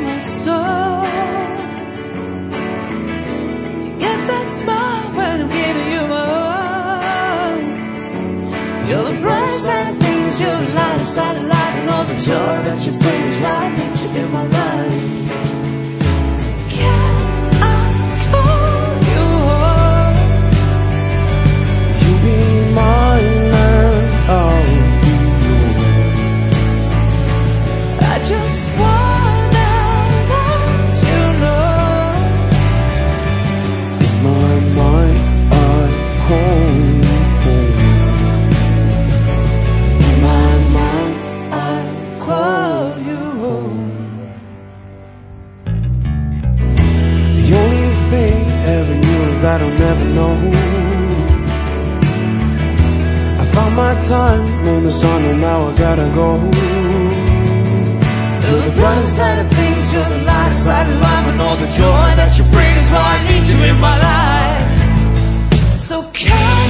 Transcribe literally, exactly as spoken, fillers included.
my soul. You get that smile when I'm giving you my all. You're the bright side of things, you're the light side of life, and all the joy that you bring is why I need you in my life. So can I call you home? You be mine and I'll be yours. I just wanna want you to know. In my mind I call you home. In my mind I call you home. The only thing ever knew is that I'll never know. I found my time in the sun and now I gotta go. You're the bright side of things, you're the light side of life, and all the joy that you bring is why I need you in my life. So can